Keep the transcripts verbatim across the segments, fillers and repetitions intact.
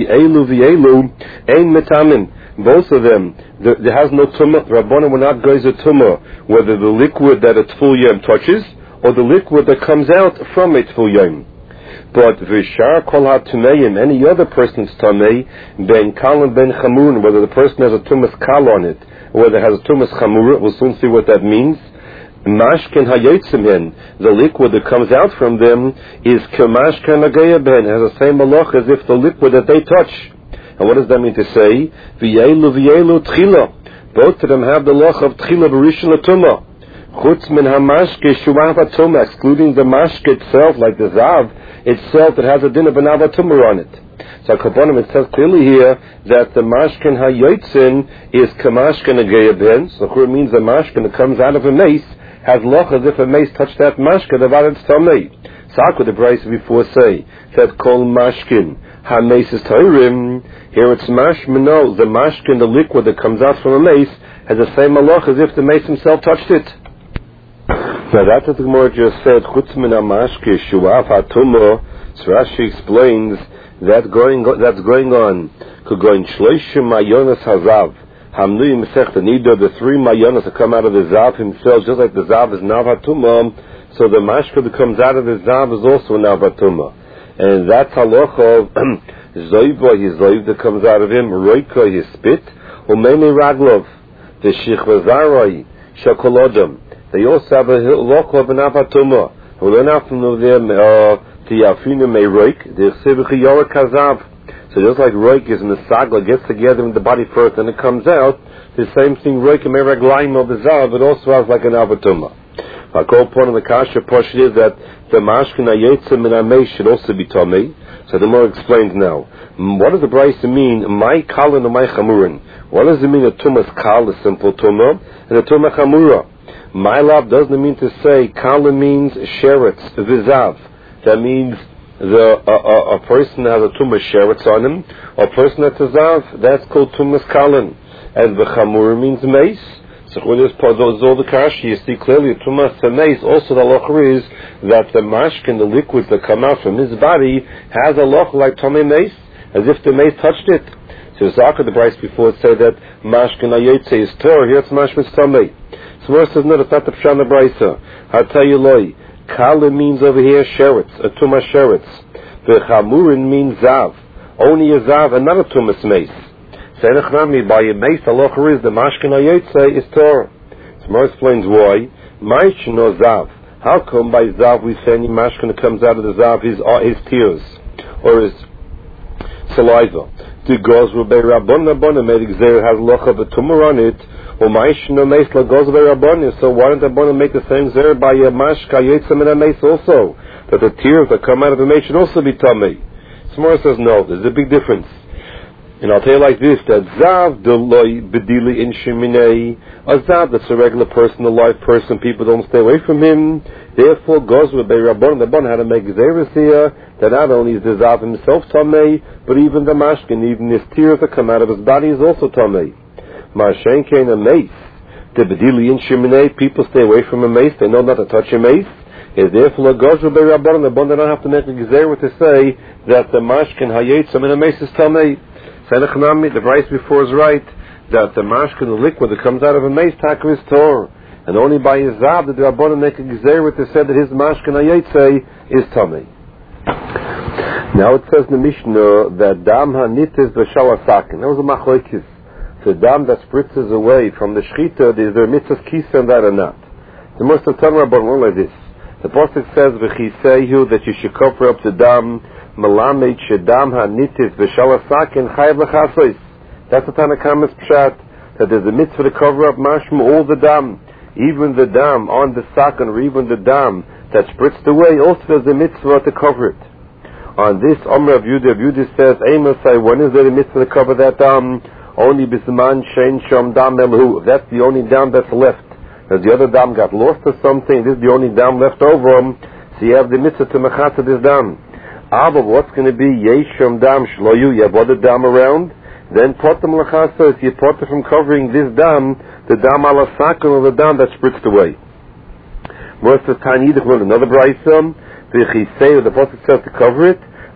Elu v'elu ein metamin. Both of them, there, there has no tumah. The Rabbanan will not graze a tumah, whether the liquid that a tful yom touches or the liquid that comes out from a tful yom. But v'shar kol ha'tumeim, any other person's tamei, ben kal and ben chamurun, whether the person has a tumas kal on it or whether it has a tumas chamura, we'll soon see what that means. Mashken hayotzim hen, the liquid that comes out from them is k'mashken agaya ben, has the same malach as if the liquid that they touch. And what does that mean to say? V'yelu v'yelu tchila. Both of them have the loch of tchila b'rishon l'tumah. Chutz min hamashke shuvav hatumah, excluding the mashke itself, like the zav itself that has a din of an avatumah on it. So Kabbanim, it says clearly here that the mashken hayotzin is k'mashken agaya ben. So it means the mashken that comes out of a mace has loch as if a mace touched that mashke, the vaad it's tamei. So how could the Bryce before say that kol mashkin ha mace is tayrim? Here it's mashmeno, the mashkin, the liquid that comes out from a mace, has the same malach as if the mace himself touched it. Now that's what the Gemara just said. Chutz min hamashke shuav hatumah. So Rashi explains that going that's going on. Kugoin shloishim mayonas hazav. Hamnui Masech the Nida, the three mayanas that come out of the Zav himself, just like the Zav is Navatumah, so the Mashka that comes out of the Zav is also Navatumah. And that's halacha of Zoiva, his Zoiv that comes out of him, Roika, his spit, Umeni Raglov, the Shichvazaroi, Shakolodam. They also have a halacha of Navatumah. We learn out from them, Tiyafinu Meiroik, the Chsivichi Yorek Hazav. So just like Roik is in the sagla, gets together in the body first and it comes out, the same thing Roik and Meraglaim of the Zav, it also has like an Avatuma. My call point of the Kasha Posh is that the Mashkin Ayetzim and Amei should also be Tomei. So the more explains now. What does the Bryce mean? My Kalin and my Chamurin. What does it mean a Tumas Kal, a simple Tumah, and a Tumah Chamura? My love doesn't mean to say Kalin means Sheretz, Vizav. That means The, a, a, a person has a tumas sheretz on him, or a person that's a zav, that's called tumas kalin. And the chamur means mace. So when there's all the kashi, you see clearly tumas mace. Also the loch is that the mashkin, the liquids that come out from his body, has a loch like tomei mace, as if the mace touched it. So Zaka the Bryce before said that mashkin ayetze is tor, here it's mashkin tomei. So where says no, it's not the pshan the Bryce. I'll tell you loy. Kala means over here sheretz, a tumas sheretz. The chamurin means zav, only a zav and not a tumas mace. Senechnami by a mace halacha is the mashkin hayotze is Torah. So Mar explains why. Maish no zav. How come by zav we say any mashkin that comes out of the zav his his tears or his saliva? The goes will be rabbon rabbon made exer has loch of a tumor on it. So why don't the Rabbanan make the same zer by a mashka yetzim and a mace also? That the tears that come out of the mace should also be tamei. Smora says no, there's a big difference. And I'll tell you like this, that zav deloi bedili in sheminei, a zav that's a regular person, a live person, people don't stay away from him. Therefore goes with the Rabbanan. The Rabbanan had to make zeres here, that not only is the zav himself tamei, but even the mashkin, even his tears that come out of his body is also tamei. Ma'ashen kein a mace. The bedili in sheminei, people stay away from a mace. They know not to touch a mace. Is therefore a goes with the Rabbanan. The Rabbanan don't have to make a gezer to say that the mashkin hayetzim and a mace is tamei. Senechnami, the Bryce before is right that the mashkin, the liquid that comes out of a mace, taka is tor, and only by his zav did the Rabbanan make a gezer to say that his mashkin hayetze is tamei. Now it says in the Mishnah that dam hanitis v'shalasakin. That was a machlokes. The dam that spritzes away from the shchita, is there mitzvah kisa and that or not? The most of the time Rabbanan like this. The pasuk says v'chisehu that you should cover up the dam malamed shedam hanitis v'shalasakin chayav l'chasos. That's the Tanakama's pshat, that there's a mitzvah to cover up mashma all the dam, even the dam on the sakin or even the dam that spritzed away. Also there's a mitzvah to cover it. On this Omer of Yudah, Yudah says, Amos, when is there a mitzvah to cover that dam? Only bisman shein shom dam elhu. That's the only dam that's left. As the other dam got lost or something, this is the only dam left over. So you have the mitzvah to mechata this dam. But what's going to be yeshom dam shloyu? You have other dam around. Then potem lechasa, if you potem from covering this dam, the dam ala sakon or the dam that spritzed away. Most of the time, another brayso, the chisei, the potem says to cover it.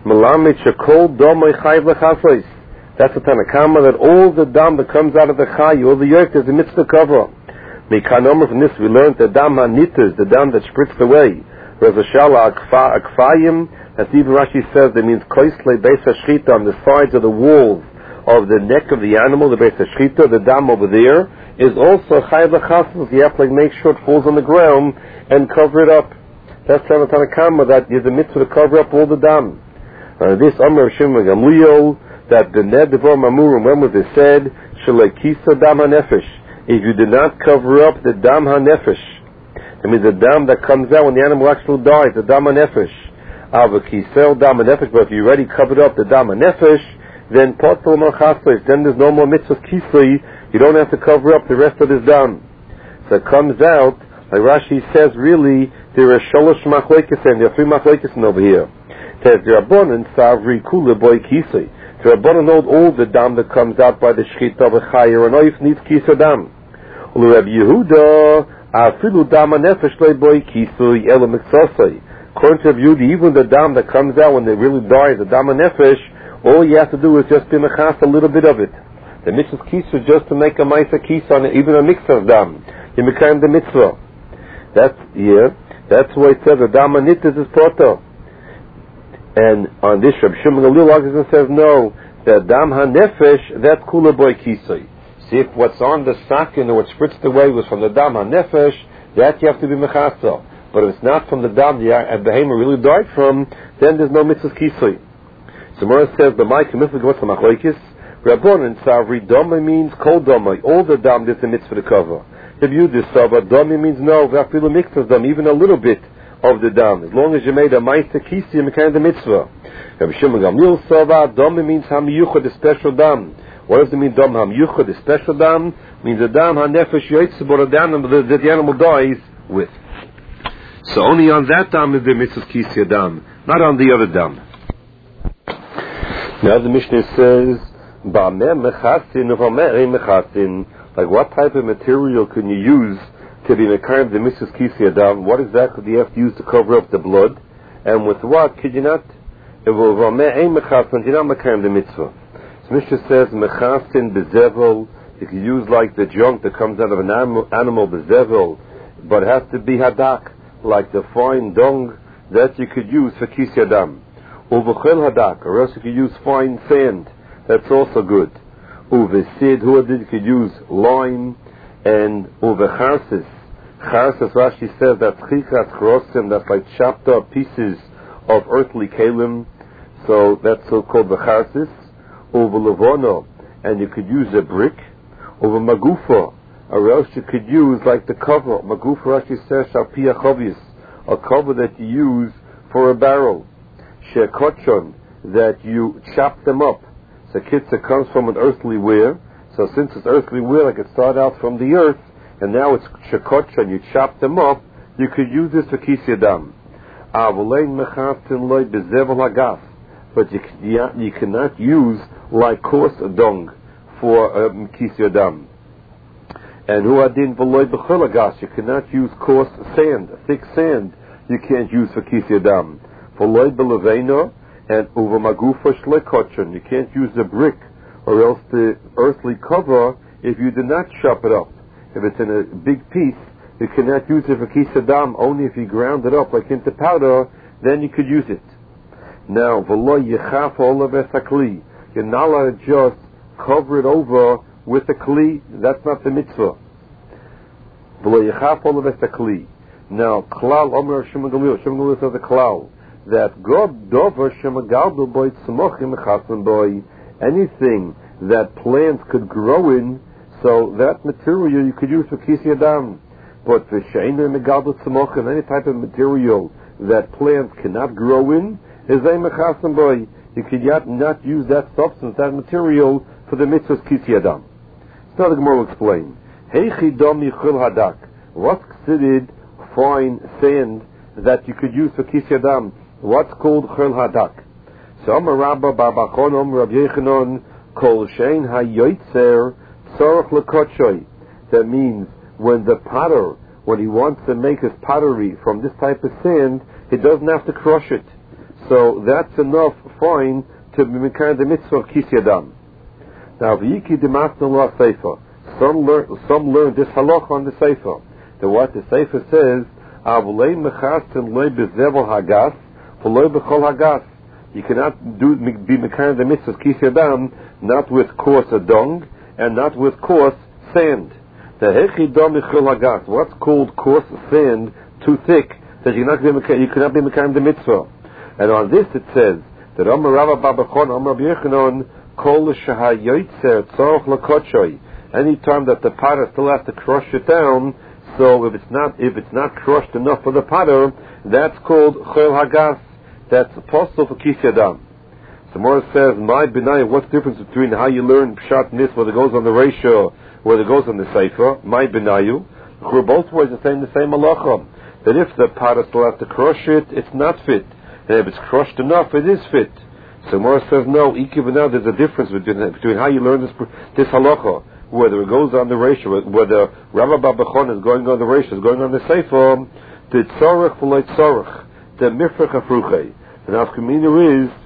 Melamit shekol domay chayv lechasais. That's the Tanakama, that all the dam that comes out of the chay, all the yoke, is a mitzvah cover. Mekanomer, from this we learned the dam hanitas, the dam that spritzed away. Razashala akfayim, as even Rashi says, that means koisle beis hashchita, on the sides of the walls of the neck of the animal, the beis hashchita, the dam over there, is also chayv lechasais. You have to like, make sure it falls on the ground and cover it up. That's the Tanakama, that is a mitzvah to cover up all the dam. Uh, this Amr Shimon Gamliel, that the Ned Devar Mamurim, when was it said, Shalakisa Dam HaNefesh, if you did not cover up the Dam HaNefesh, that means the dam that comes out when the animal actually dies, the Dam HaNefesh, Avakisel Dam HaNefesh, but if you already covered up the Dam HaNefesh, then Potel Malchasles, then there's no more mitzvah kisli, you don't have to cover up the rest of this dam. So it comes out, like Rashi says, really, there are Sholosh Machlekes, and there are three Machlekes over here. Says the Rabbanan Savri Kula Boy Kisei. The Rabbanan know all the dam that comes out by the Shechita of a Chayer and Oif needs Kisa dam. Ulu Rabbi Yehuda Afilu Dam HaNefesh Le Boy Kisei Ela Mitzosei. According to Rabbi Yehuda, even the dam that comes out when they really die, the Dam HaNefesh, all you have to do is just be mechas a little bit of it. The mitzvah Kisa is just to make a Maisa Kisa on it, even a mix of dam. You become the mitzvah. That's yeah. That's why it says the Dam HaNitas is proto. And on this, Rabbi Shimon Gamliel says, no, the Dam HaNefesh, that's Kula Boy Kisei. See, if what's on the sakin or what spritzed away was from the Dam HaNefesh, that you have to be mechasa. But if it's not from the Dam the Behemoth really died from, then there's no mitzvah Kisei. So Mora says, the Ma'ik mitzvah goes to Machlekes. Rabbanan Savri, Dama means Kol Dama, all the Dam there's a mitzvah to cover. If you discover Dama means no, Vafilu mixes them, even a little bit of the dam. As long as you made a ma'aser kisi, you make the mitzvah. Rabbi Shimon Gamliel Sava, dam means hamiyuchad, the special dam. What does it mean, dam hamiyuchad, the special dam? Means the dam hanefesh yotzibor, the dam that the animal dies with. So only on that dam is the mitzvah kisi dam, not on the other dam. Now the Mishnah says, ba'meh mechasin, uv'ameh mechasin. Like what type of material can you use to be mekayim the mitzvah kisi adam? What exactly do you have to use to cover up the blood? And with what could you not? It will ein mechasin, you're not mekayim the mitzvah. So Mishnah says mechasin bezevel. You can use like the junk that comes out of an animal, animal bezevel, but it has to be hadak, like the fine dung that you could use for kisi adam. Uvechel hadak, or else you could use fine sand. That's also good. Uvesid, who did you could use lime and uvecharsis. Charsis, Rashi says that chikas chrosim, that's like chopped up pieces of earthly kalim, so that's so called the charsis. Over levono, and you could use a brick. Over magufa, or else you could use like the cover. Magufa, Rashi says shalpia chovis, a cover that you use for a barrel. Shekochon, that you chop them up. So kitza comes from an earthly wear. So since it's earthly wear, like it started out from the earth, and now it's shekotcha, and you chop them up, you could use this for kisi adam. But you, you cannot use like coarse dung for um, kisi adam. And hu adin v'loy b'cholagas, you cannot use coarse sand, thick sand, you can't use for kisi adam. V'loy b'leveino, and over magufa shlekotchen, you can't use the brick or else the earthly cover if you did not chop it up. If it's in a big piece, you cannot use it for kisadam, only if you ground it up like into powder, then you could use it. Now, v'lo yichaf olav esakli, you're not allowed to just cover it over with a kli, that's not the mitzvah. V'lo yichaf olav esakli. Now, klal omer Shimon Gamliel, Shimon Gamliel says a klal, that God dover shemagaldu boy tzmochim mechasim boy, anything that plants could grow in, so that material you could use for kisi adam. But for she'einu megaldu tzmochim, any type of material that plants cannot grow in, is a mechasim boy. You could not use that substance, that material, for the mitzvah's kisi adam. So now the Gemara will explain. Heichi dom yichul hadak. What's considered fine sand that you could use for kisi adam? What's called chil hadak? So Amar Rabba Bar Bachon Amar Rabbi Yechanan Kol Shein HaYoitzer Tzorach Lekotshoi. That means when the potter, when he wants to make his pottery from this type of sand, he doesn't have to crush it. So that's enough fine to be Mekayim the mitzvah of Kis Yadam. Now, V'yiki Demasna La Sefer. Some learn, some learn this halach on the Sefer. The what the Sefer says, Avulei Mechastin Loi Bezevel Hagas, V'loi Bechol Hagas. You cannot do be Mekayim the mitzvah of Kis Yadam not with coarse dung and not with coarse sand. The Hechi Dam Michol Hagas. What's called coarse sand, too thick, that you cannot be Mekayim, you cannot be Mekayim the mitzvah. And on this it says that Amar Rabba Babachon, Amar Rabbi Yechanan, Kol Shahayoitzer Tzorach Lakotchoy. Any time that the potter still has to crush it down, so if it's not if it's not crushed enough for the potter, that's called Chol Hagas. That's possible for Kis Yadam. So Morris says, my benai, what's the difference between how you learn Pshat Nis, whether it goes on the ratio, whether it goes on the Sefer, my benayu, we're both ways the same, the same halacha. That if the potter still has to crush it, it's not fit. And if it's crushed enough, it is fit. So Morris says, no, now there's a difference between, between how you learn this, this halacha, whether it goes on the ratio, whether Rabba Babachon is going on the ratio, is going on the Sefer, the tzorach v'lo tzorach. The mifrach afruche. The nafkamina is,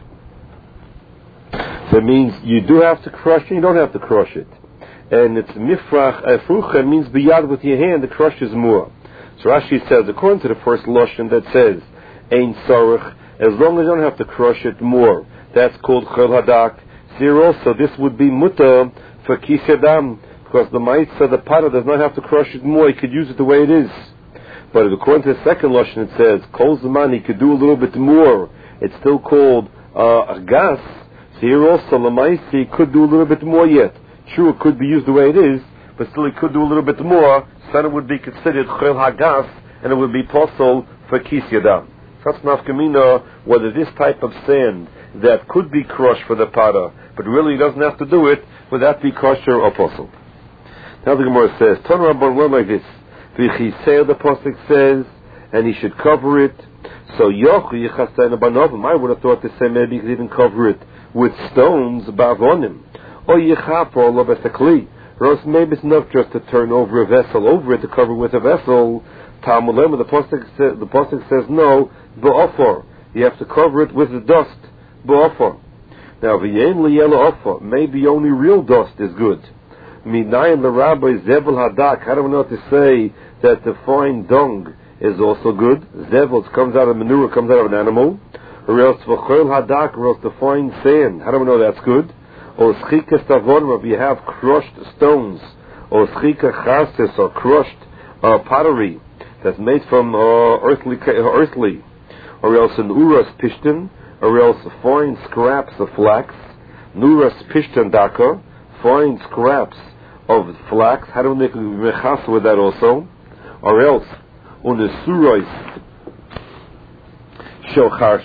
that means you do have to crush it, you don't have to crush it. And it's mifrach afruche means biyad with your hand, the crush is more. So Rashi says, according to the first lashon that says, ein tzorach, as long as you don't have to crush it more, that's called chol hadak. Here also, this would be muta for Kis Yadam, because the ma'itza, the potter, does not have to crush it more, he could use it the way it is. But according to the second lashon, it says kol zaman he could do a little bit more. It's still called uh, a gas. So here also lemaisi he could do a little bit more yet. True, it could be used the way it is, but still he could do a little bit more. So then it would be considered chol hagas, and it would be possible for Kis Yadam. That's nafkamina whether this type of sand that could be crushed for the potter, but really he doesn't have to do it, would that be kosher or possible? Now the Gemara says, Ton Rabban learn like this. V'chisei, the pasuk says, and he should cover it. So Yochu Yichasein Abanovim, I would have thought the same, maybe he could even cover it with stones, bavonim. Or Yichaf or Lobesekli. Or else maybe it's enough just to turn over a vessel over it, to cover with a vessel. Talmulema, the pasuk says, the pasuk says no, ba'ofor. You have to cover it with the dust, ba'ofor. Now v'yein liyelo ofor, maybe only real dust is good. Minayin the rabbi zevel hadak. How do we know to say that the fine dung is also good? Zevel comes out of manure, comes out of an animal. Or else v'chol hadak, or else the fine sand. How do we know that's good? Or schika stavon, if you have crushed stones, or schika chases, or crushed uh, pottery that's made from uh, earthly, uh, earthly, or else an uras pishtin, or else fine scraps of flax, nuras pishtin daka, fine scraps of flax. How do we make mechas with that also? Or else, on the surois shochar